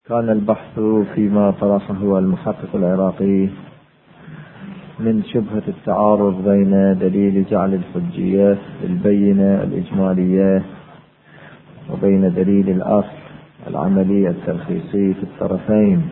كان البحث فيما طرحه المحقق العراقي من شبهة التعارض بين دليل جعل الحجية البينة الإجمالية وبين دليل الأصل العملي الترخيصي في الطرفين،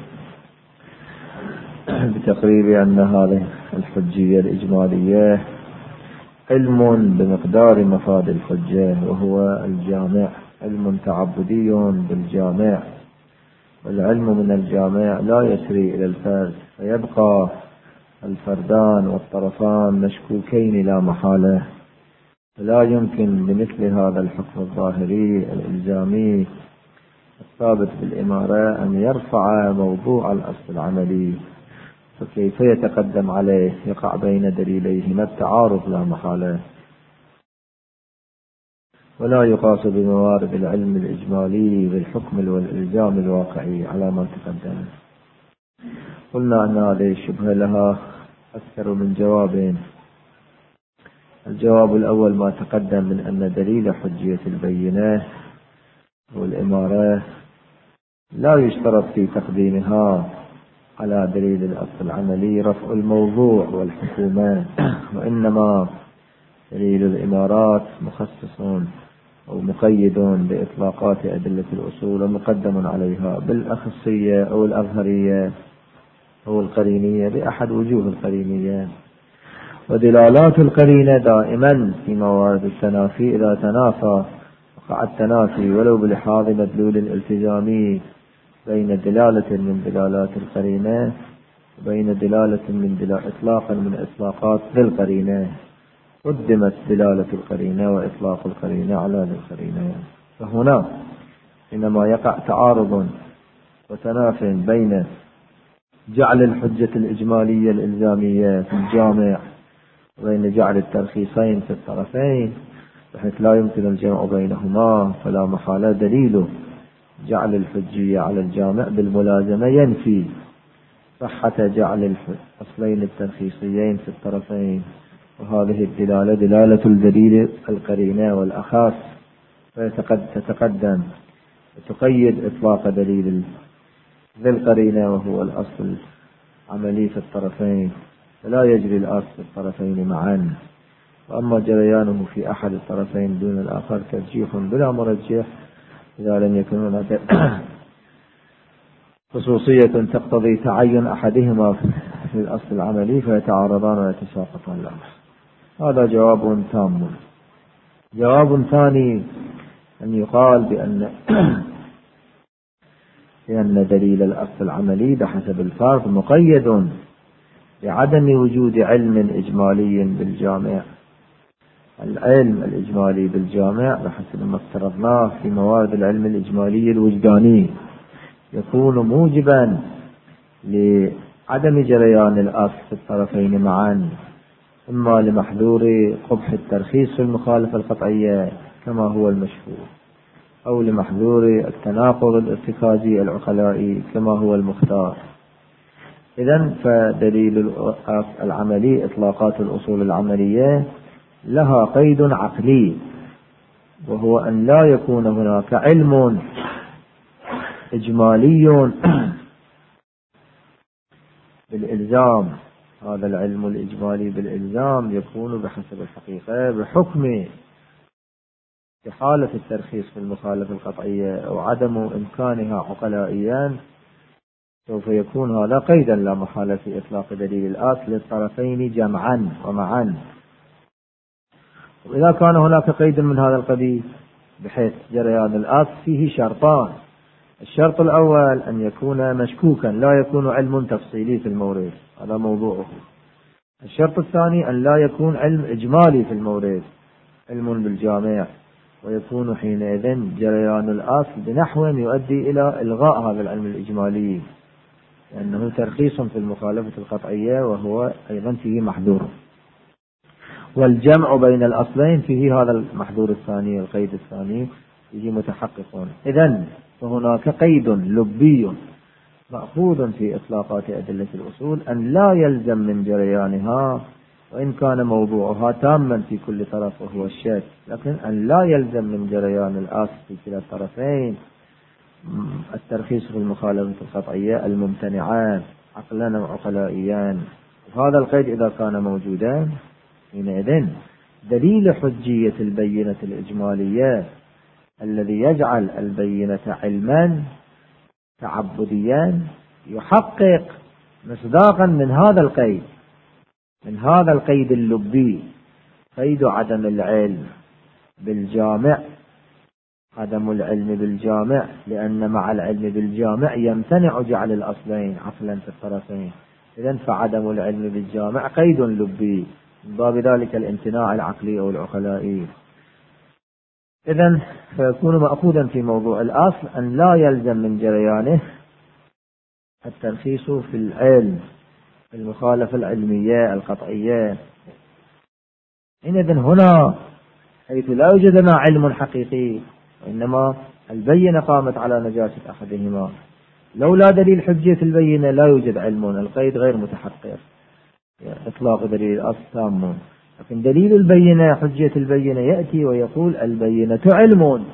بتقرير أن هذه الحجية الإجمالية علم بمقدار مفاد الحجة، وهو الجامع علم تعبدي بالجامع، والعلم من الجامع لا يسري إلى الفرد، فيبقى الفردان والطرفان مشكوكين لا محالة، فلا يمكن بمثل هذا الحكم الظاهري الإلزامي الثابت بالإمارة أن يرفع موضوع الأصل العملي، فكيف يتقدم عليه؟ يقع بين دليليهما التعارض لا محالة، ولا يقاس بموارد العلم الإجمالي بالحكم والإلزام الواقعي على ما تقدم. قلنا أن هذه الشبهة لها أكثر من جوابين. الجواب الأول ما تقدم من أن دليل حجية البينة والإمارة لا يشترط في تقديمها على دليل الأصل العملي رفع الموضوع والحكومة، وإنما دليل الإمارات مخصص أو مقيد بإطلاقات أدلة الأصول ومقدم عليها بالأخصية أو الأظهرية أو القرينية بأحد وجوه القرينية. ودلالات القرينة دائما في موارد التنافي إذا تنافى وقع التنافي ولو بلحاظ مدلول الالتزامي بين دلالة من دلالات القرينة وبين دلالة من إطلاقا من إطلاقات ذي القرينة، قدمت دلالة القرينة وإطلاق القرينة على ذي القرينة. فهنا حينما يقع تعارض وتناف بين جعل الحجة الإجمالية الإلزامية في الجامع وبين جعل الترخيصين في الطرفين بحيث لا يمكن الجمع بينهما، فلا محالة دليل جعل الحجية على الجامع بالملازمة ينفي صحة جعل الأصلين الترخيصيين في الطرفين، وهذه الدلالة دلالة الدليل القرينة والأخاص، فتتقدم وتقيد إطلاق دليل ذي القرينة وهو الأصل العملي في الطرفين، فلا يجري الأصل في الطرفين معا، وأما جريانه في أحد الطرفين دون الآخر ترجيح بلا مرجح إذا لم يكن هناك خصوصية تقتضي تعين أحدهما في الأصل العملي فيتعارضان ويتساقطان الأمر. هذا جواب تام. جواب ثاني أن يقال بأن دليل الأصل العملي بحسب الفرض مقيد بعدم وجود علم إجمالي بالجامع. العلم الإجمالي بالجامع بحسب ما افترضناه في موارد العلم الإجمالي الوجداني يكون موجبا لعدم جريان الأصل في الطرفين معا، إما لمحذور قبح الترخيص في المخالفة القطعية كما هو المشهور، أو لمحذور التناقض الارتكازي العقلائي كما هو المختار. إذن فدليل العملي إطلاقات الأصول العملية لها قيد عقلي، وهو أن لا يكون هناك علم إجمالي بالإلزام. هذا العلم الإجمالي بالإلزام يكون بحسب الحقيقة بحكم في حالة الترخيص في المخالفة القطعية أو عدم إمكانها عقلائيا، سوف يكون هذا قيدا لا محالة في إطلاق دليل الأصل للطرفين جمعا ومعا. وإذا كان هناك قيد من هذا القبيل بحيث جريان الأصل فيه شرطان: الشرط الأول أن يكون مشكوكا لا يكون علم تفصيلي في المورد، هذا موضوعه. الشرط الثاني أن لا يكون علم إجمالي في المورد، علم بالجامع، ويكون حينئذ جريان الأصل بنحو يؤدي إلى إلغاء هذا العلم الإجمالي، لأنه ترخيص في المخالفة القطعية وهو أيضا فيه محذور، والجمع بين الأصلين فيه هذا المحذور الثاني القيد الثاني فيه متحقق. إذن فهناك قيد لبي مأخوذ في إطلاقات أدلة الأصول أن لا يلزم من جريانها، وإن كان موضوعها تاما في كل طرف وهو الشك، لكن أن لا يلزم من جريان الأصل في كلا الطرفين الترخيص في المخالفة القطعية الممتنعان عقلا وعقلائيا. هذا القيد إذا كان موجودا حينئذ دليل حجية البينة الإجمالية الذي يجعل البينة علما تعبديا يحقق مصداقا من هذا القيد اللبي، قيد عدم العلم بالجامع، عدم العلم بالجامع، لأن مع العلم بالجامع يمتنع جعل الأصلين عقلا في الطرفين. إذن فعدم العلم بالجامع قيد لبي من باب ذلك الامتناع العقلي أو العقلائي. إذن فيكون مأخوذا في موضوع الأصل أن لا يلزم من جريانه الترخيص في العلم، في المخالفة العلمية القطعية. إذن هنا حيث لا يوجد لنا علم حقيقي وإنما البينة قامت على نجاسة أحدهما، لولا دليل حجية البينة لا يوجد علم، القيد غير متحقق، إطلاق دليل الأصل تام. لكن دليل البينة حجية البينة يأتي ويقول البينة علم،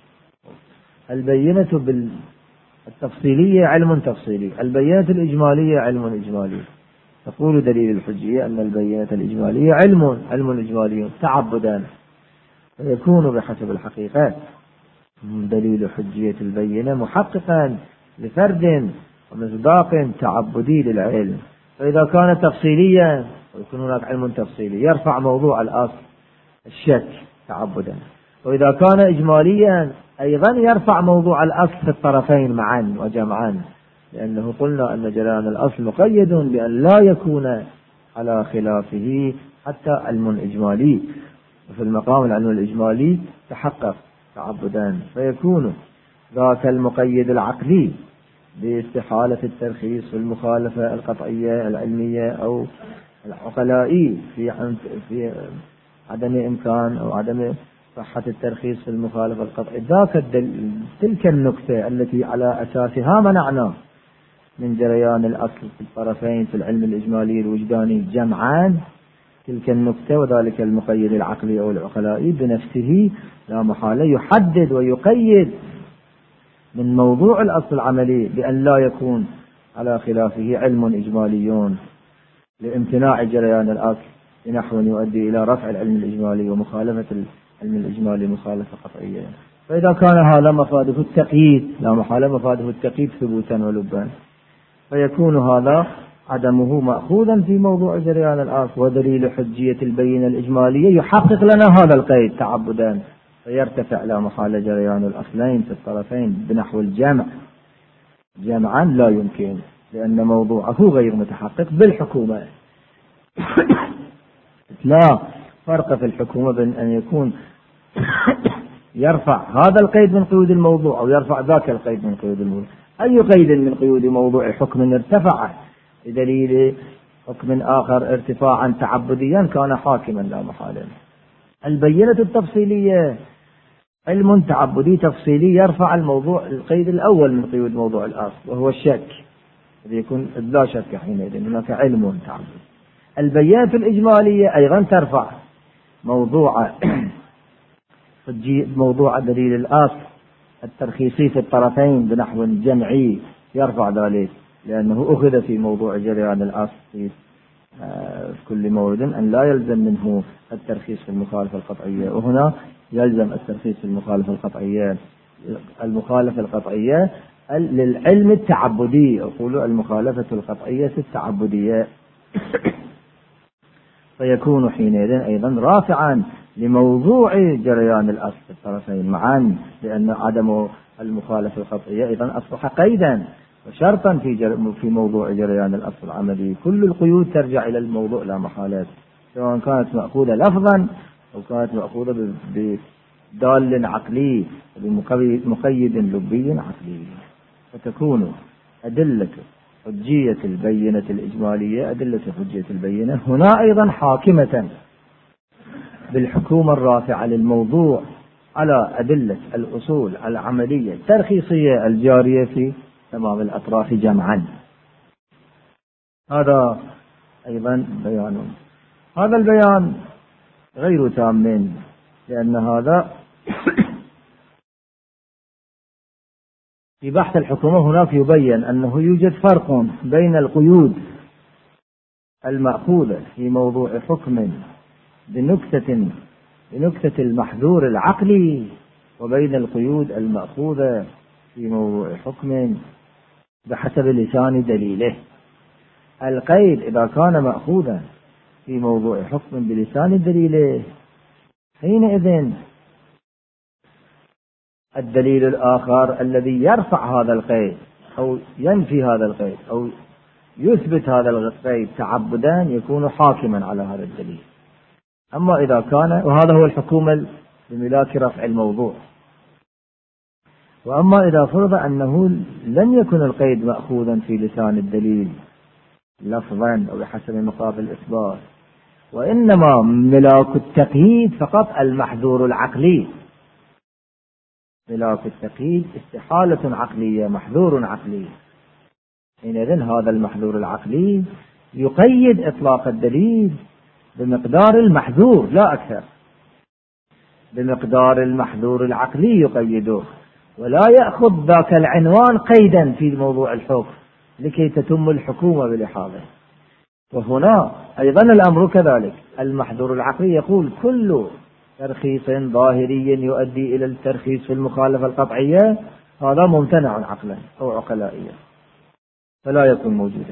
البينة بالتفصيلية علم تفصيلي، البينة الإجمالية علم إجمالي. تقول دليل الحجية أن البينة الإجمالية علم إجمالي تعبدا، فيكون بحسب الحقيقة دليل حجية البينة محققا لفرد ومصداق تعبدي للعلم. فإذا كان تفصيليا ويكون هناك علم تفصيلي يرفع موضوع الأصل الشك تعبدا، وإذا كان إجماليا أيضا يرفع موضوع الأصل في الطرفين معا وجمعا، لأنه قلنا أن جريان الأصل مقيد بأن لا يكون على خلافه حتى علم إجمالي، وفي المقام العلم الإجمالي تحقق تعبدا، فيكون ذاك المقيد العقلي باستحالة الترخيص في المخالفة القطعية العلمية أو العقلائي في عدم إمكان أو عدم صحة الترخيص في المخالفة القطعية، تلك النكتة التي على أساسها منعنا من جريان الأصل في الطرفين في العلم الإجمالي الوجداني جمعان، تلك النكتة وذلك المقيد العقلي أو العقلائي بنفسه لا محالة يحدد ويقيد من موضوع الأصل العملي بأن لا يكون على خلافه علم إجماليون لامتناع جريان الأصل بنحو يؤدي إلى رفع العلم الإجمالي ومخالفة العلم الإجمالي مخالفة قطعية. فإذا كان هذا مفاده التقييد لا محالة مفاده التقييد ثبوتا ولبا، فيكون هذا عدمه مأخوذا في موضوع جريان الأصل، ودليل حجية البينة الإجمالية يحقق لنا هذا القيد تعبدا، فيرتفع لا محالة جريان الأصلين في الطرفين بنحو الجمع جمعا لا يمكن، لأن موضوعه غير متحقق بالحكومة. لا فرق في الحكومة بين أن يكون يرفع هذا القيد من قيود الموضوع أو يرفع ذاك القيد من قيود الموضوع. أي قيد من قيود موضوع حكم ارتفع بدليل حكم آخر ارتفاعا تعبديا كان حاكما لا محالة. البينة التفصيلية علم تعبدي تفصيلي يرفع الموضوع القيد الأول من قيود موضوع الأصل وهو الشك، يكون لا شك حينئذ هناك علم تعبدي. البينة الإجمالية أيضا ترفع موضوع دليل الأصل الترخيصي في الطرفين بنحو جمعي، يرفع ذلك لأنه أخذ في موضوع جريان الأصل في كل مورد أن لا يلزم منه الترخيص في المخالفة القطعية، وهنا يلزم الترخيص في المخالفة القطعية. المخالفة القطعية للعلم التعبدي، أقول المخالفة القطعية التعبدية، فيكون حينئذ أيضا رافعا لموضوع جريان الأصل في الطرفين معا، لأن عدم المخالفة القطعية أيضا أصبح قيدا وشرطا في موضوع جريان الأصل العملي. كل القيود ترجع إلى الموضوع لا محالات، سواء كانت مأخوذة لفظا أو كانت مأخوذة بدال عقلي بمقيد لبي عقلي، فتكون أدلة حجية البينة الإجمالية أدلة حجية البينة هنا أيضا حاكمة بالحكومة الرافعة للموضوع على أدلة الأصول العملية الترخيصية الجارية في تمام الأطراف جمعا. هذا أيضا بيان، هذا البيان غير تام، لأن هذا في بحث الحكومة هناك يبين أنه يوجد فرق بين القيود المأخوذة في موضوع حكم بنكتة المحذور العقلي، وبين القيود المأخوذة في موضوع حكم بحسب لسان دليله. القيد إذا كان مأخوذا في موضوع حكم بلسان دليله، حينئذ الدليل الآخر الذي يرفع هذا القيد أو ينفي هذا القيد أو يثبت هذا القيد تعبدا يكون حاكما على هذا الدليل. أما إذا كان، وهذا هو الحكومة بملاك رفع الموضوع، وأما إذا فرض أنه لم يكن القيد مأخوذا في لسان الدليل لفظا أو بحسب مقابل الإثبات، وإنما ملاك التقييد فقط المحذور العقلي، ملاك التقييد استحالة عقلية محذور عقلي، حينئذ هذا المحذور العقلي يقيد إطلاق الدليل بمقدار المحذور لا أكثر، بمقدار المحذور العقلي يقيده، ولا يأخذ ذاك العنوان قيدا في موضوع الحكم لكي تتم الحكومة بلحاظه. وهنا أيضا الأمر كذلك، المحذور العقلي يقول كل ترخيص ظاهري يؤدي إلى الترخيص في المخالفة القطعية هذا ممتنع عقلا أو عقلائيا فلا يكون موجودا،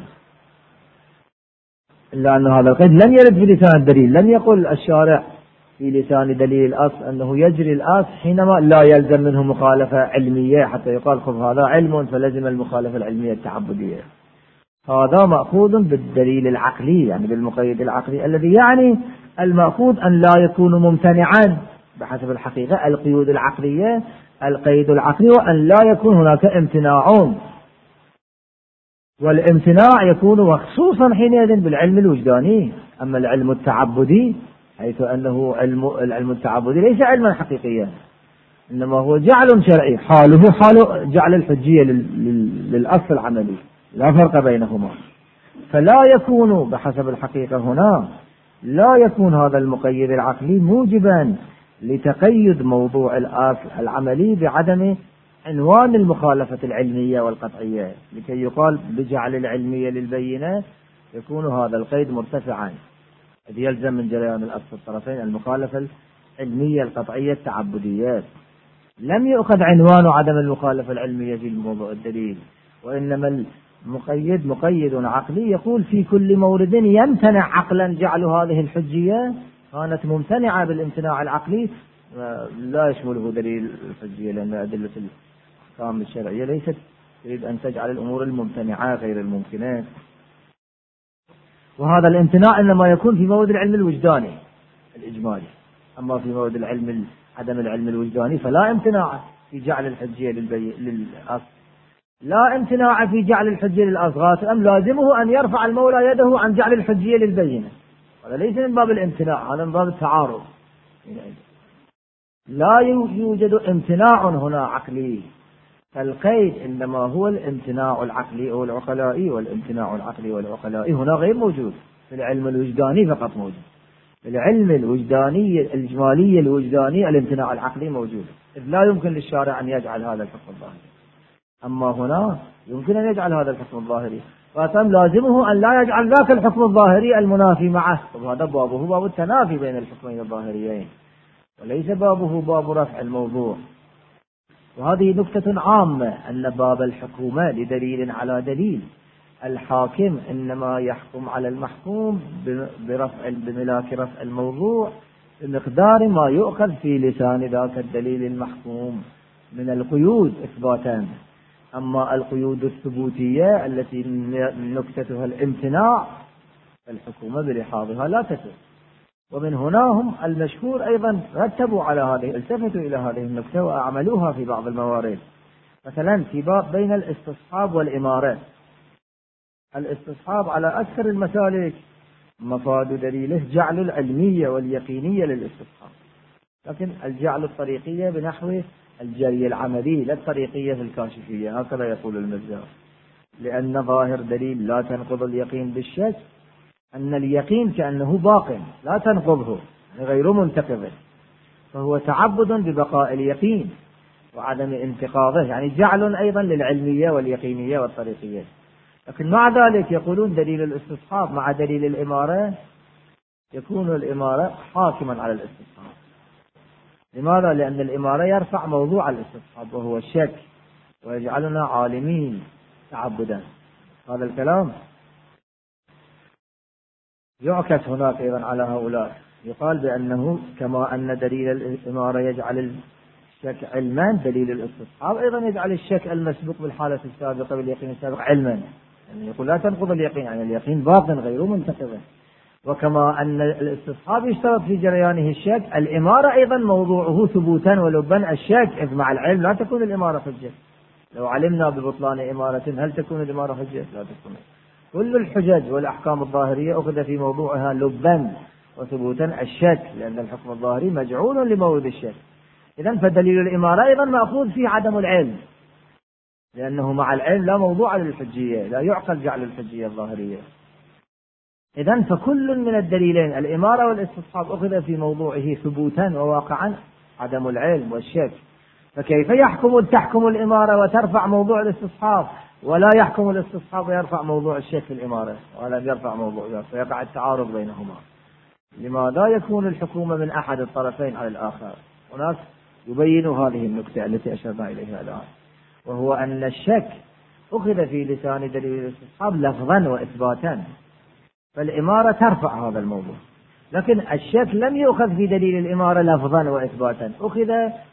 إلا أن هذا القيد لم يرد في لسان الدليل. لم يقل الشارع في لسان دليل الأصل أنه يجري الأصل حينما لا يلزم منه مخالفة علمية حتى يقال خذ هذا علم فلزم المخالفة العلمية التعبدية. هذا مأخوذ بالدليل العقلي، يعني بالمقيد العقلي الذي يعني المأخوذ أن لا يكون ممتنعا بحسب الحقيقة. القيود العقلية القيد العقلي وأن لا يكون هناك امتناع، والامتناع يكون مخصوصا حينئذ بالعلم الوجداني. أما العلم التعبدي حيث أنه العلم التعبدي ليس علما حقيقيا، إنما هو جعل شرعي، حاله حال جعل الحجية للأصل العملي، لا فرق بينهما. فلا يكون بحسب الحقيقة هنا لا يكون هذا المقيد العقلي موجبا لتقيد موضوع الأصل العملي بعدم عنوان المخالفة العلمية والقطعية، لكي يقال بجعل العلمية للبينة يكون هذا القيد مرتفعا، إذ يلزم من جريان الأصل الطرفين المخالفة العلمية القطعية التعبديات. لم يؤخذ عنوان عدم المخالفة العلمية في موضوع الدليل، وإنما المقيد مقيد عقلي يقول في كل مورد يمتنع عقلا جعل هذه الحجية كانت ممتنعة بالامتناع العقلي لا يشمله دليل الحجية، لأن أدلة الأحكام الشرعية ليست تريد أن تجعل الأمور الممتنعة غير الممكنات. وهذا الامتناع إنما يكون في مورد العلم الوجداني الإجمالي، أما في مورد العلم عدم العلم الوجداني فلا امتناع في جعل الحجية للأصل، لا امتناع في جعل الحجية للأصغاث، أم لازمه أن يرفع المولى يده عن جعل الحجية للبينة. هذا ليس من باب الامتناع، هذا من باب التعارض. لا يوجد امتناع هنا عقلي، فالقيد إنما هو الامتناع العقلي أو العقلائي، والامتناع العقلي والعقلائي هنا غير موجود في العلم الوجداني فقط موجود. في العلم الوجداني الإجمالي الوجداني الامتناع العقلي موجود، إذ لا يمكن للشارع أن يجعل هذا الحكم الظاهري، أما هنا يمكن أن يجعل هذا الحكم الظاهري، فأتم لازمه أن لا يجعل ذاك الحكم الظاهري المنافي معه. وهذا بابه باب التنافي بين الحكمين الظاهريين، وليس بابه باب رفع الموضوع. وهذه نكتة عامة، أن باب الحكومة لدليل على دليل، الحاكم إنما يحكم على المحكوم بملاك رفع الموضوع بمقدار ما يؤخذ في لسان ذاك الدليل المحكوم من القيود إثباتا. أما القيود الثبوتية التي نكتتها الامتناع فالحكومة بلحاظها لا تتم. ومن هنا هم المشهور أيضا رتبوا على هذه، التفتوا إلى هذه النكتة وأعملوها في بعض الموارد. مثلا في باب بين الاستصحاب والإمارة، الاستصحاب على أكثر المسالك مفاد دليله جعل العلمية واليقينية للاستصحاب، لكن الجعل الطريقية بنحو الجري العملي لا الطريقية في الكاشفية، هكذا يقول المزار، لأن ظاهر دليل لا تنقض اليقين بالشك أن اليقين كأنه باق لا تنقضه غير منتقض، فهو تعبد ببقاء اليقين. وعدم انتقاضه، يعني جعل أيضا للعلمية واليقينية والطريقية. لكن مع ذلك يقولون دليل الاستصحاب مع دليل الإمارة يكون الإمارة حاكما على الاستصحاب. لماذا؟ لأن الإمارة يرفع موضوع الاستصحاب وهو الشك، ويجعلنا عالمين تعبدا. هذا الكلام يعكس هناك أيضا على هؤلاء، يقال بأنه كما أن دليل الإمارة يجعل الشك علما، دليل الاستصحاب أيضا يجعل الشك المسبوق بالحالة السابقة باليقين السابق علما، يعني يقول لا تنقض اليقين، يعني اليقين باق غير منتقض. وكما أن الاستصحاب يشترط في جريانه الشك، الإمارة أيضا موضوعه ثبوتا ولبا الشك، إذ مع العلم لا تكون الإمارة حجة. لو علمنا ببطلان إمارة هل تكون الإمارة حجة؟ لا تكون. كل الحجج والأحكام الظاهرية أخذ في موضوعها لبا وثبوتا الشك، لأن الحكم الظاهري مجعول لمورد الشك. إذن فدليل الإمارة أيضا مأخوذ في عدم العلم، لأنه مع العلم لا موضوع للحجية، لا يعقل جعل الحجية الظاهرية. إذن فكل من الدليلين الإمارة والاستصحاب أخذ في موضوعه ثبوتا وواقعا عدم العلم والشك. فكيف تحكم الإمارة وترفع موضوع الاستصحاب، ولا يحكم الاستصحاب ويرفع موضوع الشك في الإمارة، ولم يرفع موضوع، فيقع التعارض بينهما. لماذا يكون الحكومة من أحد الطرفين على الآخر؟ هناك يبين هذه النكتة التي أشرنا إليها الآن، وهو أن الشك أخذ في لسان دليل الاستصحاب لفظا وإثباتا، فالإمارة ترفع هذا الموضوع. لكن الشك لم يؤخذ في دليل الإمارة لفظا وإثباتا، أخذ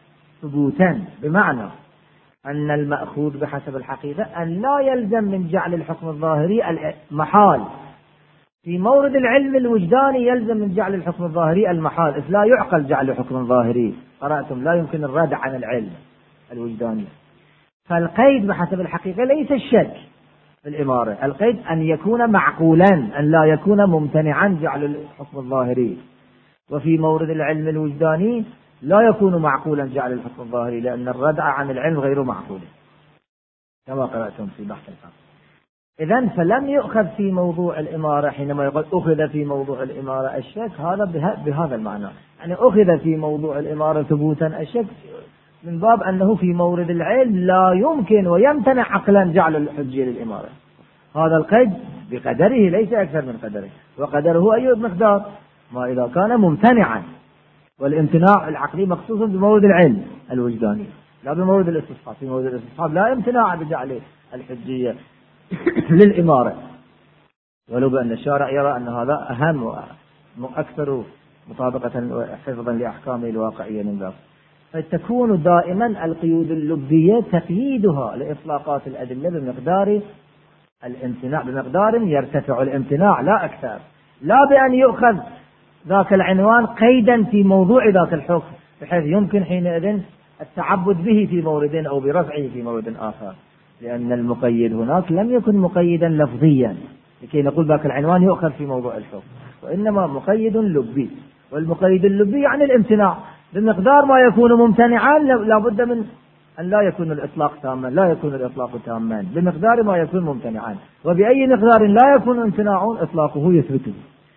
ثبوتا، بمعنى أن المأخوذ بحسب الحقيقة أن لا يلزم من جعل الحكم الظاهري المحال. في مورد العلم الوجداني يلزم من جعل الحكم الظاهري المحال، إذ لا يعقل جعل حكم ظاهري، قرأتم لا يمكن الردع عن العلم الوجداني. فالقيد بحسب الحقيقة ليس الشك في الإمارة، القيد أن يكون معقولا، أن لا يكون ممتنعا جعل الحكم الظاهري. وفي مورد العلم الوجداني لا يكون معقولا جعل الحكم الظاهري، لأن الردع عن العلم غير معقول، كما قرأتم في بحث الحق. إذن فلم يؤخذ في موضوع الإمارة، حينما يقول أخذ في موضوع الإمارة الشك، هذا بهذا المعنى، يعني أخذ في موضوع الإمارة ثبوتا الشك من باب أنه في مورد العلم لا يمكن ويمتنع عقلا جعل الحجية للإمارة. هذا القيد بقدره ليس أكثر من قدره، وقدره أي مقدار ما إذا كان ممتنعا، والامتناع العقلي مخصوص بمورد العلم الوجداني لا بمورد الاستصحاب. في مورد الاستصحاب لا امتناع بجعل الحجية للإمارة، ولو بأن الشارع يرى أن هذا أهم وأكثر مطابقة وحفظا لأحكامه الواقعية من ذلك. فتكون دائما القيود اللبية تقييدها لإطلاقات الأدلة بمقدار الامتناع، بمقدار يرتفع الامتناع لا أكثر، لا بأن يؤخذ ذاك العنوان قيدا في موضوع ذاك الحكم بحيث يمكن حينئذ التعبد به في مورد أو برفعه في مورد آخر، لأن المقيد هناك لم يكن مقيدا لفظيا لكي نقول ذاك العنوان يؤخذ في موضوع الحكم، وإنما مقيد لبي. والمقيد اللبي يعني الامتناع بمقدار ما يكون ممتنعا، لا بد من أن لا يكون الإطلاق تاما، لا يكون الإطلاق تاما، بمقدار ما يكون ممتنعا، وبأي مقدار لا يكون امتناع إطلاقه يثبته.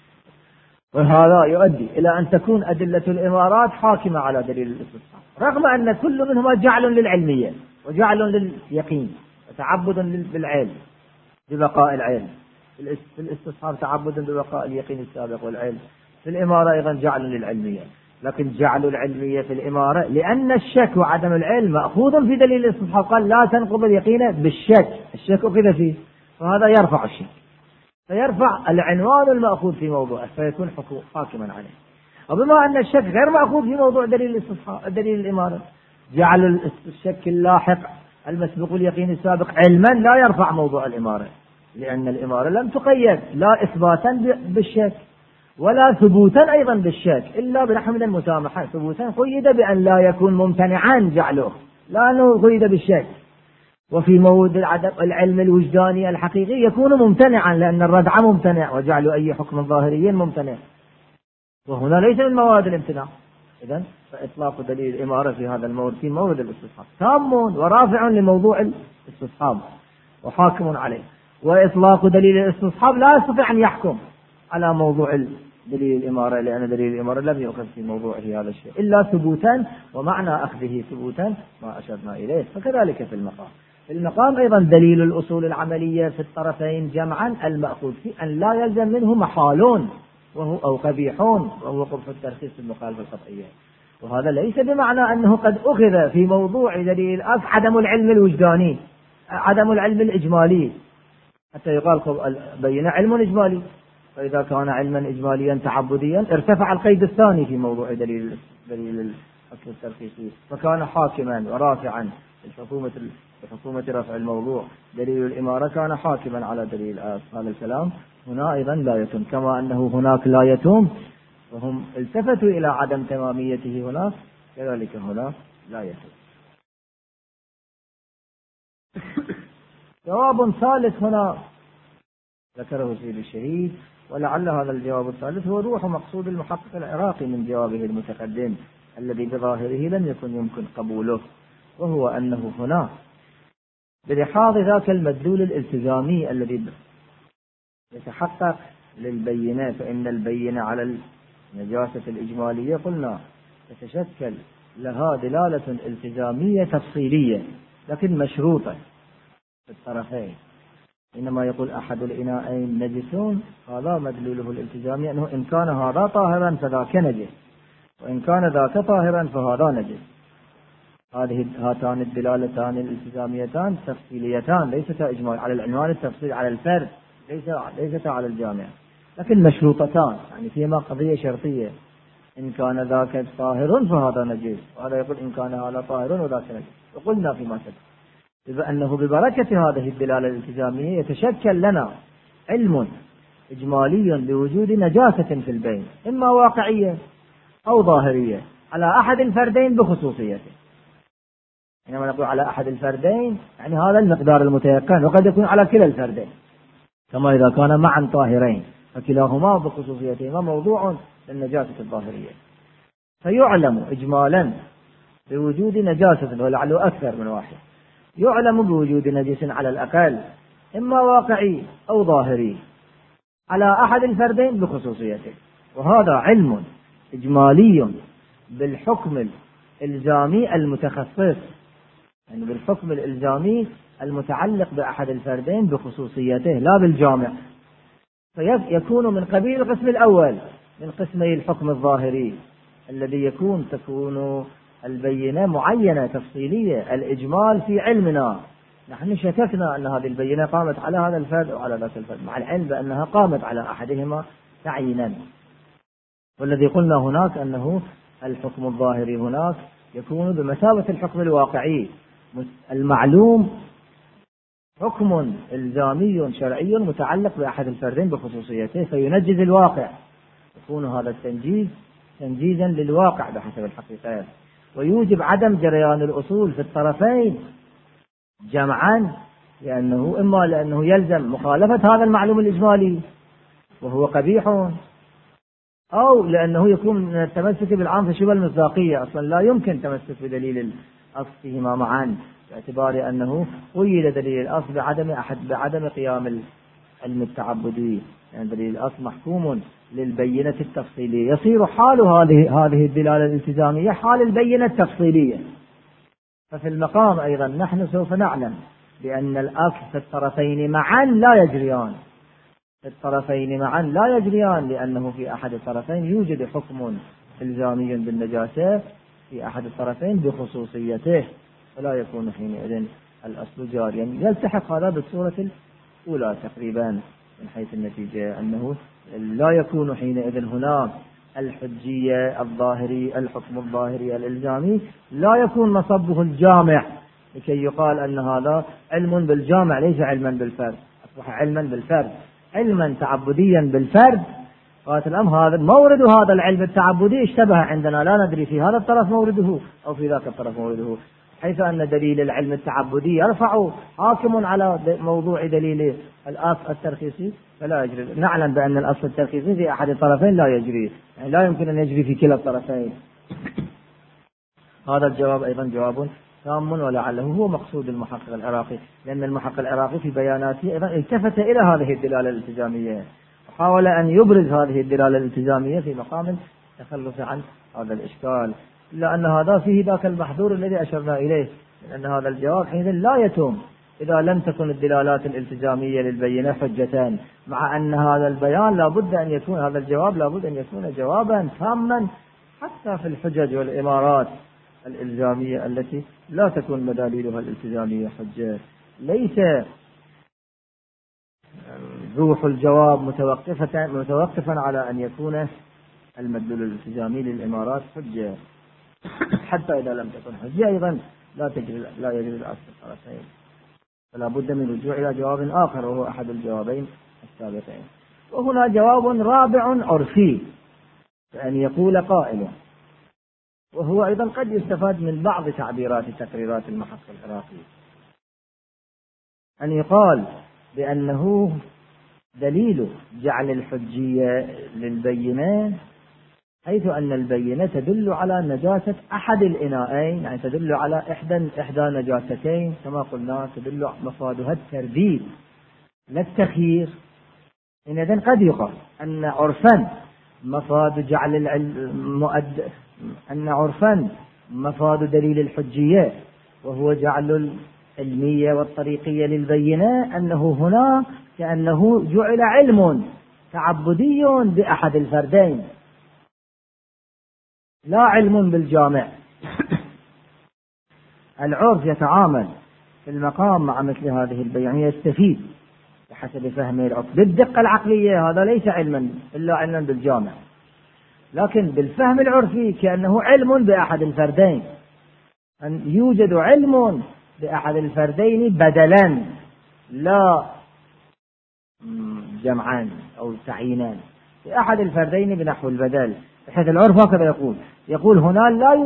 وهذا يؤدي إلى أن تكون أدلة الإمارات حاكمة على دليل الاستصحاب، رغم أن كل منهما جعل للعلمية وجعل لليقين وتعبد بالعلم ببقاء العلم. في الاستصحاب تعبد ببقاء اليقين السابق والعلم، في الإمارة أيضا جعل للعلمية. لكن جعل العلمية في الإمارة لأن الشك وعدم العلم مأخوذ في دليل الاستصحاب، قال لا تنقض اليقين بالشك، الشك أخذ فيه، فهذا يرفع الشك، فيرفع العنوان المأخوذ في موضوعه فيكون حاكما عليه. وبما أن الشك غير مأخوذ في موضوع دليل الاستصحاب دليل الإمارة، جعل الشك اللاحق المسبوق اليقين السابق علما لا يرفع موضوع الإمارة، لأن الإمارة لم تقيد لا إثباتا بالشك ولا ثبوتا أيضا بالشك إلا بنحو من المسامحة. ثبوتا قيد بأن لا يكون ممتنعا جعله، لا أنه قيد بالشك. وفي مورد العلم الوجداني الحقيقي يكون ممتنعا، لأن الردع ممتنع وجعل أي حكم ظاهري ممتنع، وهنا ليس من مواد الامتناع. إذن فإطلاق دليل الإمارة في هذا المورد في مورد الاستصحاب تام ورافع لموضوع الاستصحاب وحاكم عليه. وإطلاق دليل الاستصحاب لا يستطيع أن يحكم على موضوع دليل الإمارة، لأن دليل الإمارة لم يؤخذ في موضوعه هذا الشيء إلا ثبوتا، ومعنى أخذه ثبوتا ما أشرنا إليه. فكذلك في المقام. في المقام أيضا دليل الأصول العملية في الطرفين جمعا المأخوذ في أن لا يلزم منه محالون وهو أو قبيحون، وهو قبح الترخيص في المخالفة القطعية. وهذا ليس بمعنى أنه قد أخذ في موضوع دليل الأصل عدم العلم الوجداني، عدم العلم الإجمالي، حتى يقال بين علم إجمالي. فإذا كان علما إجماليا تعبديا ارتفع القيد الثاني في موضوع دليل الأصل الترخيصي، فكان حاكما ورافعا الحكومة رفع الموضوع. دليل الإمارة كان حاكما على دليل الأصل. هذا الكلام هنا أيضا لا يتم، كما أنه هناك لا يتم وهم التفتوا إلى عدم تماميته هناك، كذلك هنا لا يتم. جواب ثالث هنا ذكره سيد الشهيد، ولعل هذا الجواب الثالث هو روح مقصود المحقق العراقي من جوابه المتقدم الذي بظاهره لم يمكن قبوله، وهو أنه هنا بلحاظ ذاك المدلول الالتزامي الذي يتحقق للبينة، فإن البينة على النجاسة الإجمالية قلنا تتشكل لها دلالة التزامية تفصيلية لكن مشروطة في الطرفين. إنما يقول أحد الإناءين نجسون، هذا مدلوله الالتزامي أنه إن كان هذا طاهرا فذاك نجس، وإن كان ذاك طاهرا فهذا نجس. هاتان الدلالتان الالتزاميتان تفصيليتان ليستا إجمال على العنوان التفصيل على الفرد، ليستا على الجامع، لكن مشروطتان، يعني فيما قضية شرطية. إن كان ذاك طاهر فهذا نجس، وهذا يقول إن كان هذا طاهر وذاك نجس. وقلنا فيما سبق بأنه ببركة هذه الدلالة الالتزامية يتشكل لنا علم إجمالي بوجود نجاسة في البين، إما واقعية أو ظاهرية، على أحد الفردين بخصوصيته. إنما نقول على أحد الفردين يعني هذا المقدار المتيقن، وقد يكون على كلا الفردين، كما إذا كان معا طاهرين فكلاهما بخصوصيتهما موضوع للنجاسة الظاهرية. فيعلم إجمالا بوجود نجاسة، ولعله أكثر من واحد، يعلم بوجود نجس على الأقل إما واقعي أو ظاهري على أحد الفردين بخصوصيته. وهذا علم إجمالي بالحكم الإلزامي المتخصص، يعني بالحكم الإلزامي المتعلق بأحد الفردين بخصوصيته لا بالجامع. فيكون من قبيل القسم الأول من قسمي الحكم الظاهري الذي تكون البينة معينة تفصيلية، الإجمال في علمنا نحن شككنا أن هذه البينة قامت على هذا الفرد أو على ذاك الفرد، مع العلم بأنها قامت على أحدهما تعيينا. والذي قلنا هناك أنه الحكم الظاهري هناك يكون بمثابة الحكم الواقعي المعلوم، حكم إلزامي شرعي متعلق بأحد الفردين بخصوصيته فينجز الواقع، يكون هذا التنجيز تنجيزا للواقع بحسب الحقيقة، ويوجب عدم جريان الأصول في الطرفين جمعا، لأنه يلزم مخالفة هذا المعلوم الإجمالي وهو قبيح، أو لأنه يكون من التمسك بالعام في شبه المصداقية، أصلا لا يمكن تمسك بدليل الأصل فيهما معا، باعتبار أنه قيد دليل الأصل بعدم قيام العلم التعبدي، يعني دليل الأصل محكوم للبينة التفصيلية. يصير حال هذه الدلالة الالتزامية حال البينة التفصيلية. ففي المقام أيضا نحن سوف نعلم بأن الأصل في الطرفين معا لا يجريان، لأنه في أحد الطرفين يوجد حكم إلزامي بالنجاسة في أحد الطرفين بخصوصيته، فلا يكون حينئذ الأصل جاريا. يلتحق هذا بالصورة الأولى تقريبا من حيث النتيجة، أنه لا يكون حينئذ هناك الحجية الظاهري، الحكم الظاهري الإلزامي لا يكون مصبه الجامع لكي يقال أن هذا علم بالجامع ليس علما بالفرد، أصبح علما بالفرد، علما تعبديا بالفرد. قالت الأمر هذا مورد هذا العلم التعبدي اشتبه عندنا، لا ندري في هذا الطرف مورده أو في ذاك الطرف مورده، حيث أن دليل العلم التعبدي يرفع حاكم على موضوع دليل الأصل الترخيصي فلا يجري. نعلم بأن الأصل الترخيصي في أحد الطرفين لا يجري، يعني لا يمكن أن يجري في كلا الطرفين. هذا الجواب أيضا جواب تام، ولعله هو مقصود المحقق العراقي، لأن المحقق العراقي في بياناته أيضا التفت إلى هذه الدلالة الالتزامية حاول أن يبرز هذه الدلالة الالتزامية في مقام التخلص عن هذا الإشكال، إلا أن هذا فيه ذاك المحذور الذي أشرنا إليه، لأن هذا الجواب حينئذ لا يتم إذا لم تكن الدلالات الالتزامية للبينة حجتان، مع أن هذا البيان لابد أن يكون، هذا الجواب لابد أن يكون جوابا تاما حتى في الحجج والإمارات الإلزامية التي لا تكون مداليلها الالتزامية حجة. ليس روح الجواب متوقفا على أن يكون المدلول الالتزامي للإمارات حجة، حتى إذا لم تكن حجة أيضا لا يجري الأصل الطرفين، فلا بد من رجوع إلى جواب آخر وهو أحد الجوابين السابقين. وهنا جواب رابع عرفي، فأن يقول قائل، وهو أيضا قد يستفاد من بعض تعبيرات تقريرات المحق العراقي، أن يقال بأنه دليل جعل الحجية للبينة حيث أن البينة تدل على نجاسة أحد الإناءين، يعني تدل على إحدى نجاستين كما قلنا، تدل مفادها الترديد لا التخيير. إذن قد يقال أن عرفا مفاد جعل أن عرفا مفاد دليل الحجية وهو جعل العلمية والطريقية للبينة أنه هنا كأنه جعل علم تعبدي بأحد الفردين لا علم بالجامع. العرف يتعامل في المقام مع مثل هذه البيان، يستفيد بحسب فهمه العرف بالدقة العقلية، هذا ليس علما إلا علما بالجامع، لكن بالفهم العرفي كأنه علم بأحد الفردين، أن يوجد علم بأحد الفردين بدلا لا جمعان أو تعيينان، بأحد الفردين بنحو البدل، بحيث العرف هكذا يقول هنا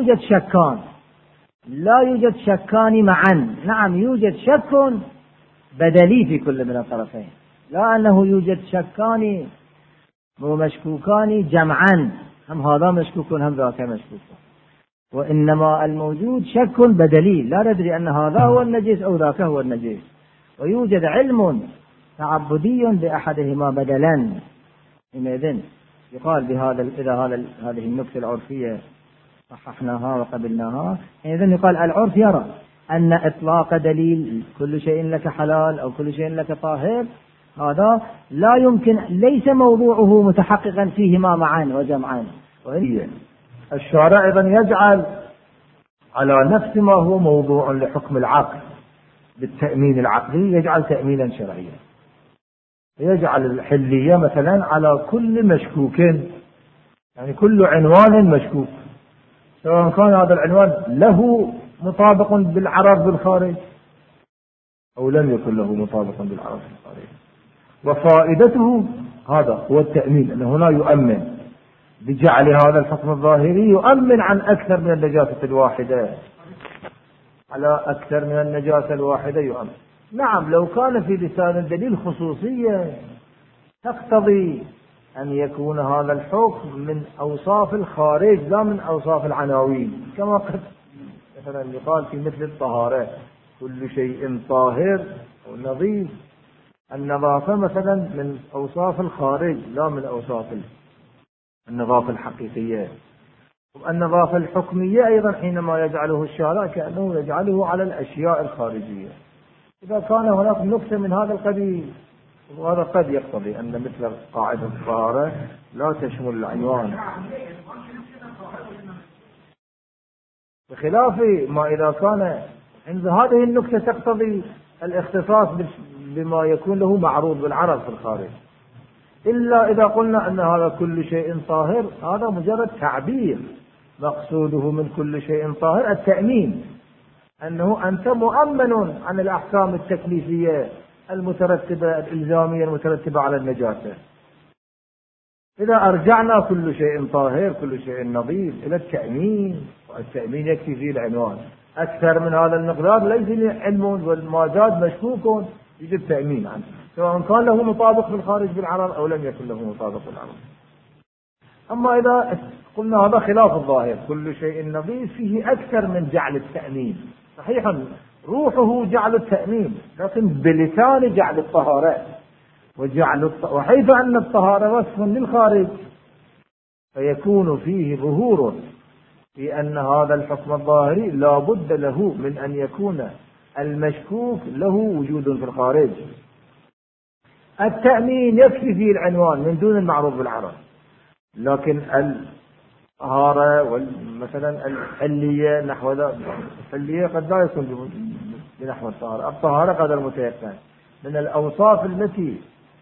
لا يوجد شكان معا، نعم يوجد شك بدلي في كل من الطرفين، لا أنه يوجد شكان ومشكوكان جمعا، هم هذا مشكوك هم ذاك مشكوك، وإنما الموجود شك بدلي، لا ندري أن هذا هو النجس أو ذاك هو النجس، ويوجد علم تعبدي بأحدهما بدلا. إذن يقال إذا هذه النكتة العرفية صححناها وقبلناها، إذن يقال العرف يرى أن إطلاق دليل كل شيء لك حلال أو كل شيء لك طاهر هذا لا يمكن، ليس موضوعه متحققا فيهما معا وجمعا. الشارع أيضا يجعل على نفس ما هو موضوع لحكم العقل بالتأمين العقلي، يجعل تأمينا شرعيا، يجعل الحلية مثلا على كل مشكوك، يعني كل عنوان مشكوك، سواء كان هذا العنوان له مطابق بالعرض بالخارج أو لم يكن له مطابق بالعرض بالخارج. وفائدته هذا هو التأمين، أنه هنا يؤمن بجعل هذا الحكم الظاهري يؤمن عن أكثر من النجاسة الواحدة، على أكثر من النجاسة الواحدة يؤمن. نعم لو كان في لسان الدليل خصوصية تقتضي أن يكون هذا الحكم من أوصاف الخارج لا من أوصاف العناوين، كما قد مثلا يقال في مثل الطهارة كل شيء طاهر ونظيف، النظافة مثلا من أوصاف الخارج لا من أوصاف النظافة الحقيقية. النظافة الحكمية أيضا حينما يجعله الشارع كأنه يجعله على الأشياء الخارجية. إذا كان هناك نكتة من هذا القبيل، وهذا قد يقتضي أن مثل قاعدة الطهارة لا تشمل العنوان، بخلاف ما إذا كان عند هذه النكتة تقتضي الاختصاص بما يكون له معروض بالعرض في الخارج. إلا إذا قلنا أن هذا كل شيء طاهر، هذا مجرد تعبير، مقصوده من كل شيء طاهر التأمين، أنه أنت مؤمن عن الأحكام التكليفية المترتبة الإلزامية المترتبة على النجاسة. إذا أرجعنا كل شيء طاهر كل شيء نظيف إلى التأمين، والتأمين يكفي فيه العنوان، أكثر من هذا المقدار ليس علم والما زاد مشكوك يجب تأمين عنه، سواء كان له مطابق بالخارج بالعرض أو لم يكن له مطابق بالعرض. أما إذا قلنا هذا خلاف الظاهر كل شيء نظيف، فيه أكثر من جعل التأمين، صحيحا روحه جعل التأمين لكن بلسان جعل الطهارة، وحيث أن الطهارة وصف للخارج فيكون فيه ظهور في أن هذا الحكم الظاهري لا بد له من أن يكون المشكوك له وجود في الخارج. التأمين يكفي فيه العنوان من دون المعروف بالعرض، لكن الطهارة مثلا الحلية نحو الحلية قد لا يكون بنحو الطهارة. الطهارة قدر متيقن من الأوصاف التي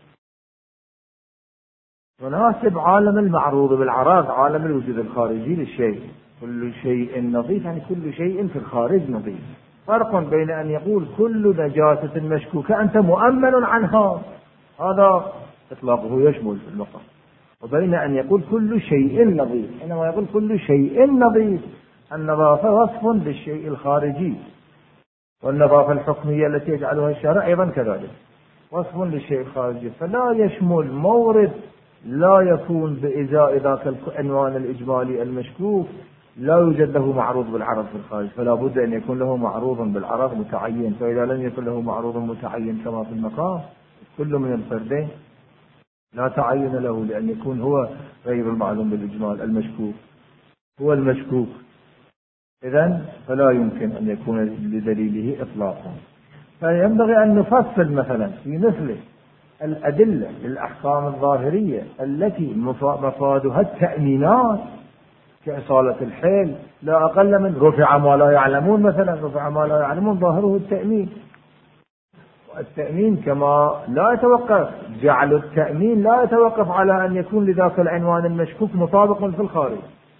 تناسب عالم المعروض بالعراض، عالم الوجود الخارجي للشيء. كل شيء نظيف يعني كل شيء في الخارج نظيف. فرق بين أن يقول كل نجاسة مشكوكة أنت مؤمن عنها، هذا إطلاقه يشمل في المقام، وبين أن يقول كل شيء نظيف. حينما يقول كل شيء نظيف، النظافة وصف للشيء الخارجي، والنظافة الحكمية التي يجعلها الشارع أيضا كذلك وصف للشيء الخارجي، فلا يشمل مورد لا يكون بإزاء ذاك العنوان الإجمالي المشكوك لا يوجد له معروض بالعرض في الخارج، فلا بد أن يكون له معروض بالعرض متعين. فإذا لم يكن له معروض متعين كما في المقام، كل من الفردين لا تعين له، لأن يكون هو غير المعلوم بالإجمال المشكوك هو المشكوك، إذن فلا يمكن أن يكون لدليله إطلاقا. فينبغي أن نفصل مثلا في مثل الأدلة للأحكام الظاهرية التي مفادها التأمينات كإصالة الحيل، لا أقل من رفع ما لا يعلمون. مثلا رفع ما لا يعلمون ظاهره التأمين، والتأمين كما لا يتوقف جعل التأمين لا يتوقف على أن يكون لذاك العنوان المشكوك مطابق في الخارج،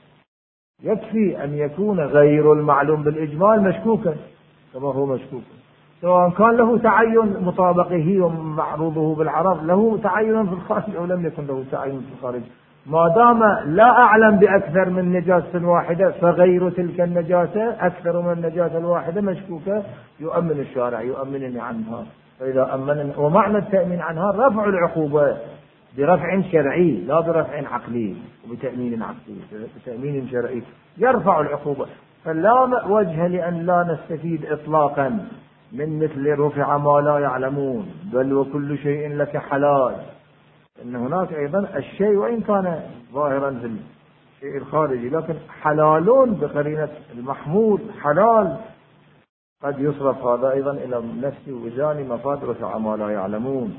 يكفي أن يكون غير المعلوم بالإجمال مشكوكا كما هو مشكوك، سواء كان له تعين مطابقه ومعروضه بالعرض له تعين في الخارج أو لم يكن له تعين في الخارج، ما دام لا أعلم بأكثر من نجاسة واحدة فغير تلك النجاسة أكثر من النجاسة الواحدة مشكوكة يؤمن الشارع يؤمنني عنها. فإذا أمن، ومعنى التأمين عنها رفع العقوبة برفع شرعي لا برفع عقلي، وبتأمين عقلي بتأمين شرعي يرفع العقوبة. فلا وجه لأن لا نستفيد إطلاقا من مثل رفع ما لا يعلمون، بل وكل شيء لك حلال. إن هناك أيضا الشيء وإن كان ظاهرا في الشيء الخارجي لكن حلالون بقرينة المحمود حلال، قد يصرف هذا أيضا إلى نفس وزان مفاد رفع ما لا يعلمون.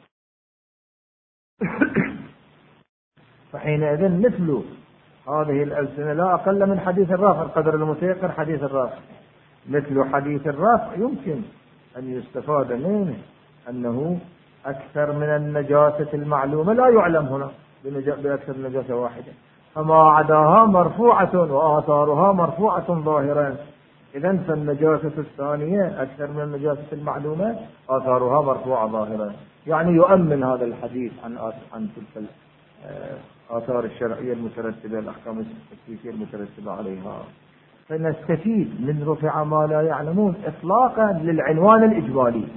فحينئذ مثل هذه الألسنة لا أقل من حديث الرافع، القدر المتيقن حديث الرافع، مثل حديث الرافع يمكن أن يستفاد منه أنه أكثر من النجاسة المعلومة لا يعلم هنا بأكثر من نجاسة واحدة، فما عداها مرفوعة وآثارها مرفوعة ظاهرا. إذن فالنجاسة الثانية أكثر من النجاسة المعلومة آثارها مرفوعة ظاهرا، يعني يؤمن هذا الحديث عن تلك الآثار الشرعية المترتبة الأحكام التكليفية المترتبة عليها. فنستفيد من رفع ما لا يعلمون إطلاقا للعنوان الإجمالي،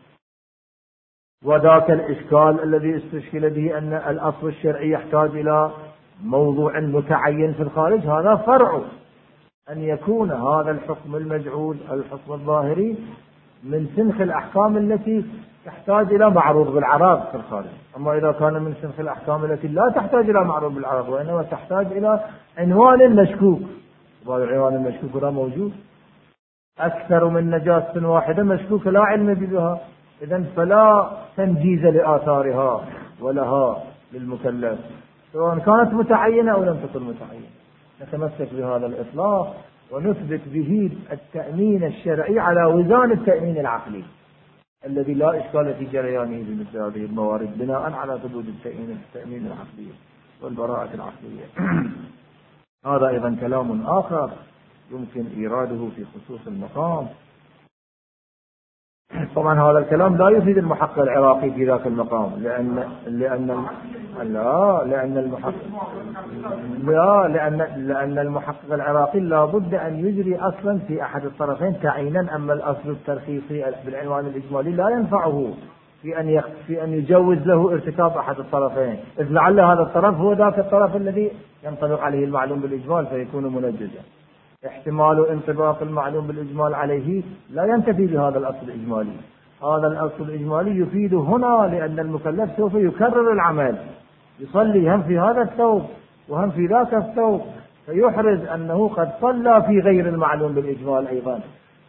وذاك الإشكال الذي استشكل به أن الأصل الشرعي يحتاج إلى موضوع متعين في الخارج، هذا فرع أن يكون هذا الحكم المجعول الحكم الظاهري من سنخ الأحكام التي تحتاج إلى معروض بالعراض في الخارج. أما إذا كان من سنخ الأحكام التي لا تحتاج إلى معروض بالعراض وإنما تحتاج إلى عنوان مشكوك، وهذا العنوان المشكوك لا موجود، أكثر من نجاسة واحدة مشكوكة لا علم بها، إذن فلا تنجيز لآثارها ولها للمكلف سواء كانت متعينة أو لم تكن متعينة. نتمسك بهذا الإطلاق ونثبت به التأمين الشرعي على وزان التأمين العقلي الذي لا إشكال في جريانه بمثل هذه الموارد بناء على ثبوت التأمين العقلي والبراءة العقلية. هذا أيضا كلام آخر يمكن إيراده في خصوص المقام. طبعا هذا الكلام لا يفيد المحقق العراقي في ذاك المقام، لأن المحقق العراقي لا بد أن يجري أصلا في أحد الطرفين تعيينا، أما الأصل الترخيصي بالعنوان الإجمالي لا ينفعه في أن يجوز له ارتكاب أحد الطرفين، إذ لعل هذا الطرف هو ذاك الطرف الذي ينطبق عليه المعلوم بالإجمال فيكون منجزا. احتمال انطباق المعلوم بالإجمال عليه لا ينتفي بهذا الأصل الإجمالي، هذا الأصل الإجمالي يفيد هنا، لأن المكلف سوف يكرر العمل، يصلي هم في هذا الثوب وهم في ذاك الثوب، فيحرز أنه قد صلى في غير المعلوم بالإجمال أيضا.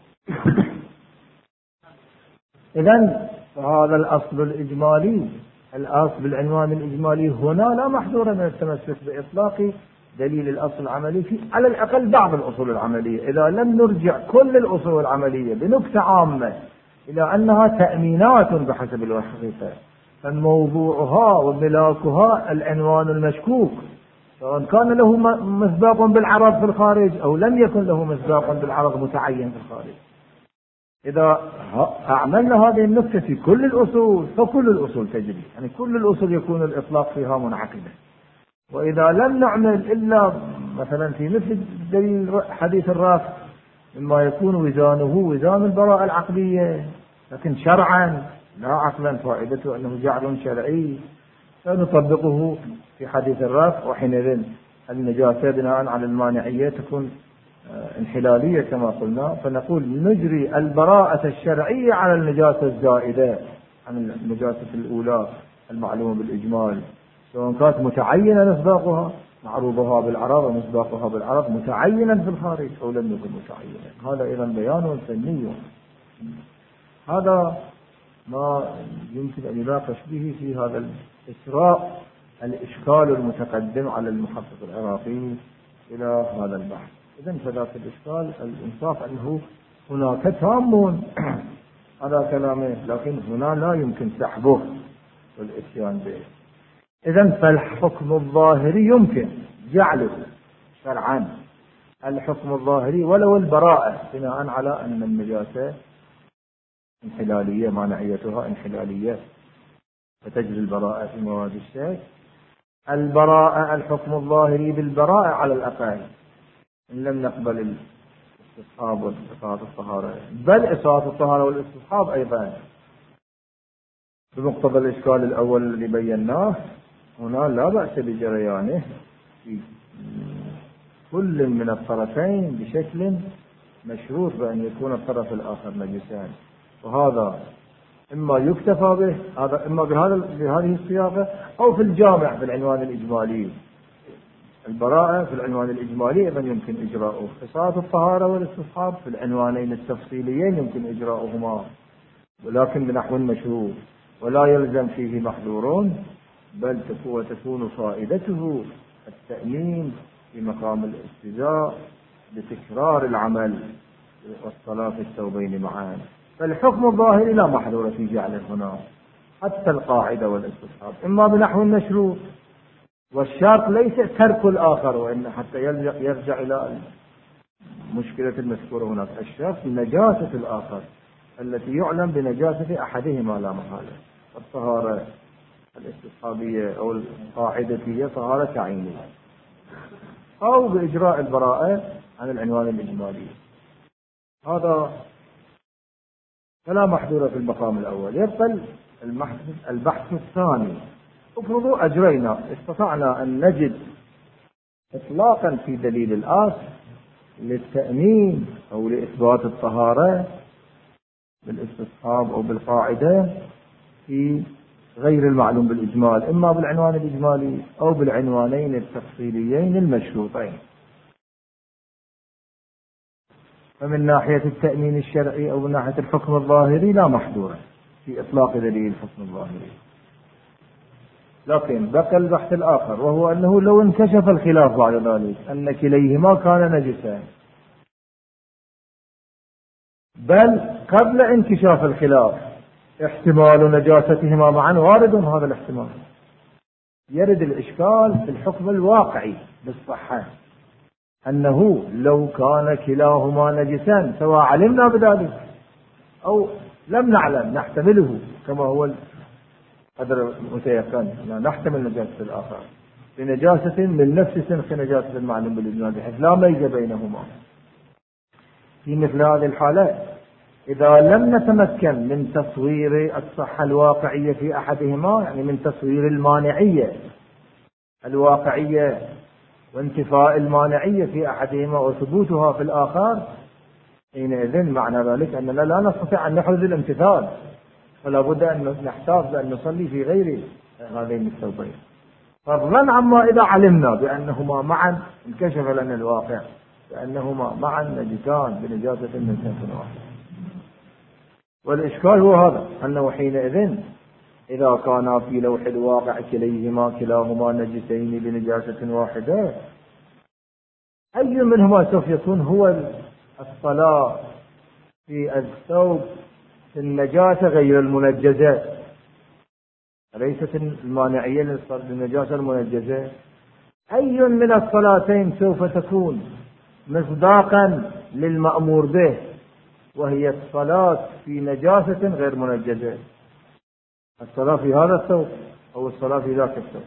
إذن فهذا الأصل الإجمالي، الأصل بالعنوان الإجمالي هنا لا محذور من التمسك بإطلاق دليل الأصل العملي في على الأقل بعض الأصول العملية، إذا لم نرجع كل الأصول العملية بنكتة عامة إلى أنها تأمينات بحسب الوحقيقة، فموضوعها وملاكها العنوان المشكوك، سواء كان له مسباق بالعرض في الخارج أو لم يكن له مسباق بالعرض متعين في الخارج. إذا أعملنا هذه النكتة في كل الأصول فكل الأصول تجري، يعني كل الأصول يكون الإطلاق فيها منعقدا. وإذا لم نعمل إلا مثلا في مثل دليل حديث الرافع مما يكون وزانه وزان البراءة العقلية، لكن شرعا لا عقلا فائدته أنه جعل شرعي، فنطبقه في حديث الرافع، وحينئذ النجاسة بناء على المانعية تكون انحلالية كما قلنا، فنقول نجري البراءة الشرعية على النجاسة الزائدة عن النجاسة الأولى المعلومة بالإجمال، سواء كانت متعينة مصداقها معروضها بالعرض ومصداقها بالعرض متعينا في الخارج أو لم يكن متعينا. هذا إذا بيان فني، هذا ما يمكن أن يناقش به في هذا الإسراء الإشكال المتقدم على المحقق العراقي إلى هذا البحث. إذن فذاك الإشكال الإنصاف أنه هناك تامون على كلامه، لكن هنا لا يمكن سحبه والإتيان به. إذن فالحكم الظاهري يمكن جعله شرعا الحكم الظاهري ولو البراءة، بناء على أن النجاسة انحلالية، مانعيتها انحلالية، فتجري البراءة في مواد الشيء. البراءة الحكم الظاهري بالبراءة على الأقل، إن لم نقبل الاستصحاب وإسقاط الطهارة، بل إسقاط الطهارة والاستصحاب أيضا بمقتضى الإشكال الأول الذي بيناه، هنا لا بأس بجريانه في كل من الطرفين بشكل مشروط بأن يكون الطرف الآخر نجسان، وهذا إما يكتفى به، هذا إما بهذه الصياغة أو في الجامع في العنوان الإجمالي. البراءة في العنوان الإجمالي إذن يمكن إجراؤه، إسقاط الطهارة والاستصحاب في العنوانين التفصيليين يمكن إجراؤهما، ولكن بنحو مشروط ولا يلزم فيه محظورون، بل تكون فائدته التأمين في مقام الاستجزاء بتكرار العمل والصلاة في الثوبين معا. فالحكم الظاهري لا محظور في جعله هنا، حتى القاعدة والاستصحاب إما بنحو مشروط، والشرط ليس ترك الآخر، وإن حتى يرجع إلى مشكلة المذكورة هناك، الشرط نجاسة الآخر التي يعلم بنجاسة أحدهما لا محالة، الطهارة الاستصحابية أو القاعدتية طهارة تعيينية، أو بإجراء البراءة عن العنوان الإجمالي. هذا فلا محذور في المقام الأول. يبقى البحث الثاني، افرضوا أجرينا استطعنا أن نجد إطلاقا في دليل الأصل للتأمين أو لإثبات الطهارة بالاستصحاب أو بالقاعدة في غير المعلوم بالإجمال، إما بالعنوان الإجمالي أو بالعنوانين التفصيليين المشروطين. فمن ناحية التأمين الشرعي أو من ناحية الحكم الظاهري لا محذور في إطلاق دليل الحكم الظاهري. لكن بقى البحث الآخر، وهو أنه لو انكشف الخلاف بعد ذلك أن كليهما كان نجسان، بل قبل انكشاف الخلاف احتمال نجاستهما معا وارد، هذا الاحتمال يرد الإشكال في الحكم الواقعي بالصحة، أنه لو كان كلاهما نجسان سواء علمنا بذلك أو لم نعلم نحتمله كما هو قدر متيقن، لا نحتمل نجاسة الآخر بنجاسة من نفس سنخ نجاسة المعلوم بالإجمال، بحيث لا ميز بينهما. في مثل هذه الحالة إذا لم نتمكن من تصوير الصحة الواقعية في أحدهما، يعني من تصوير المانعية الواقعية وانتفاء المانعية في أحدهما وثبوتها في الآخر، حينئذ معنى ذلك أننا لا نستطيع أن نحرز الامتثال، فلا بد أن نحتاج بأن نصلي في غير هذين الثوبين، فضلا عما إذا علمنا بأنهما معا انكشف لنا الواقع بأنهما معا نجسان بنجاسة من صنف واحد. والإشكال هو هذا، أنه حينئذ إذا كان في لوح الواقع كلاهما نجسين بنجاسة واحدة، أي منهما سوف يكون هو الصلاة في الثوب في النجاسة غير المنجزة؟ ليست المانعية للنجاسة المنجزة. أي من الصلاتين سوف تكون مصداقا للمأمور به وهي الصلاة في نجاسة غير منجزة؟ الصلاة في هذا الثوب أو الصلاة في ذاك الثوب؟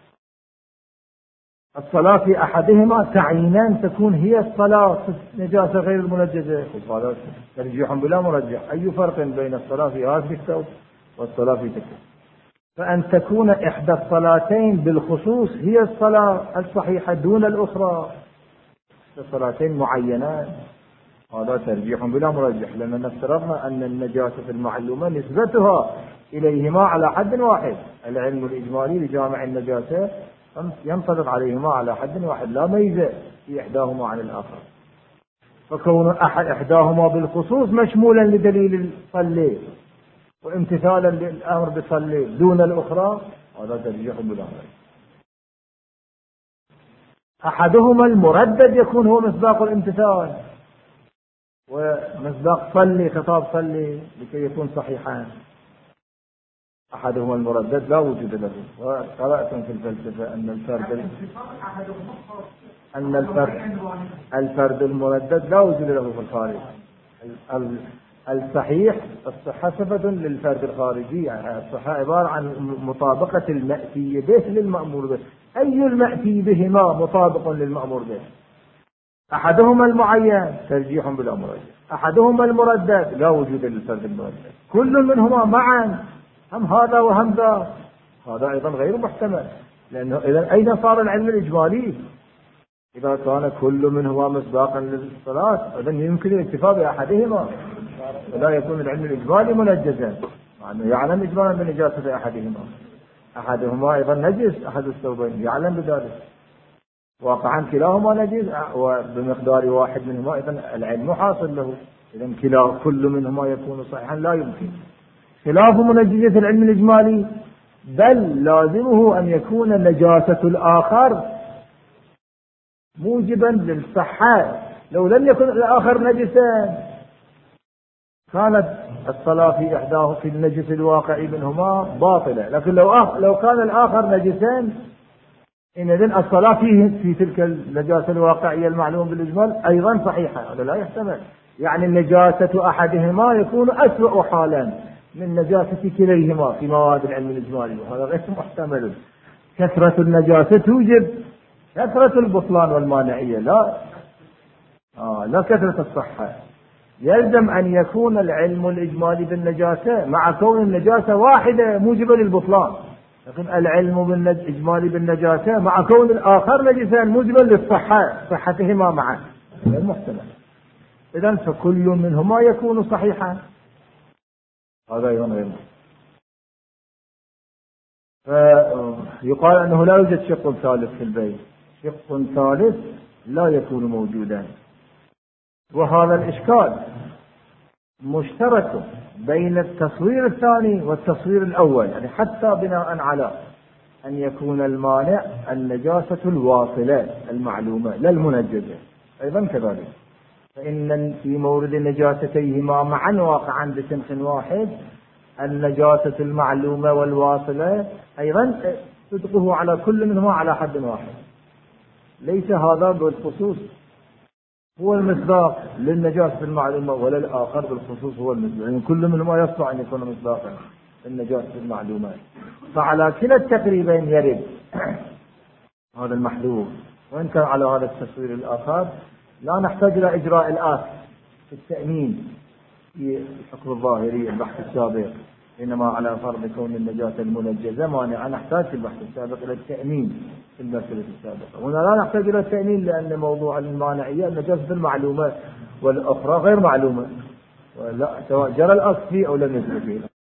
الصلاة في أحدهما تعيينا تكون هي الصلاة في نجاسة غير المنجزة، وقال ترجيح بلا مرجح. أي فرق بين الصلاة في هذا الثوب والصلاة في تلك؟ فأن تكون إحدى الصلاتين بالخصوص هي الصلاة الصحيحة دون الأخرى، الصلاتين معينات، هذا ترجيح بلا مرجح، لأننا افترضنا أن النجاسة المعلومة نسبتها إليهما على حد واحد. العلم الإجمالي لجامع النجاسة ينطبق عليهما على حد واحد، لا ميزة في إحداهما عن الآخر. فكون إحداهما بالخصوص مشمولا لدليل الصلي وامتثالا للأمر بصلي دون الأخرى، هذا ترجيح بلا مرجح. أحدهما المردد يكون هو مصداق الامتثال، ومصداق صلي خطاب صلي لكي يكون صحيحا. أحدهما المردد لا وجود له. وقرأتم في الفلسفة أن الفرد المردد لا وجود له في الخارج. الصحيح الصحة صفة للفرد الخارجي، يعني الصحة عبارة عن مطابقة المأتي به للمأمور به. أي المأتي بهما مطابق للمأمور به؟ أحدهما المعين ترجيح بلا مرجح، أحدهما المردد لا وجود للفرد المردد. كل منهما معا هم هذا وهم ذا، هذا أيضا غير محتمل، لأنه إذا أين صار العلم الإجمالي؟ إذا كان كل منهما مصداقا للصلاة إذن يمكن الاكتفاء بأحدهما ولا يكون العلم الإجمالي منجزا، مع أنه يعلم إجمالا بنجاسة أحدهما أيضا نجس، أحد الثوبين يعلم بذلك، واقعا كلاهما نجس وبمقدار واحد منهما، إذن العلم حاصل له، إذن كل منهما يكون صحيحا لا يمكن خلاف منجزة العلم الإجمالي، بل لازمه أن يكون نجاسة الآخر موجبا للصحة. لو لم يكن الآخر نجسا كانت الصلاة في إحداه في النجس الواقعي منهما باطلة، لكن لو كان الآخر نجسا إذن الصلاة في تلك النجاسة الواقعية المعلوم بالإجمال أيضا صحيحة. هذا لا يحتمل، يعني النجاسة أحدهما يكون أسوأ حالا من نجاسة كليهما في مواد العلم الإجمالي، وهذا غير محتمل. كثرة النجاسة توجب كثرة البطلان والمانعية، لا كثرة الصحة. يلزم أن يكون العلم الإجمالي بالنجاسة مع كون النجاسة واحدة موجبة للبطلان، لكن العلم بالإجمالي بالنجاسة مع كون الآخر نجسا موجبا للصحة، صحتهما معا، غير محتمل. إذن فكل منهما يكون صحيحا، هذا أيضا غير محتمل. فيقال أنه لا يوجد شق ثالث في البيت، شق ثالث لا يكون موجودا. وهذا الإشكال مشترك بين التصوير الثاني والتصوير الأول، يعني حتى بناء على أن يكون المانع النجاسة الواصلة المعلومة لا المنجزة أيضا كذلك، فإن في مورد نجاستيهما معا واقعا بسنخ واحد النجاسة المعلومة والواصلة أيضا صدقه على كل منهما على حد واحد. ليس هذا بالخصوص هو المصداق للنجاسة المعلومة ولا الآخر بالخصوص هو المصداق، يعني كل منهما يستطيع أن يكون مصداقا للنجاسة المعلومة. فعلى كلا التقريبين يرد هذا المحذور. وإن كان على هذا التصوير الآخر لا نحتاج إلى إجراء الآخر في التأمين في الحكم الظاهري البحث السابق، إنما على فرض كون النجاسة المنجزة مانعة نحتاج في البحث السابق إلى التأمين في المسألة السابقة. هنا لا نحتاج إلى التأمين لأن موضوع المانعية النجاسة المعلومة والأخرى غير معلومة، ولا سواء جرى الأصل فيه أو لم يجري فيه.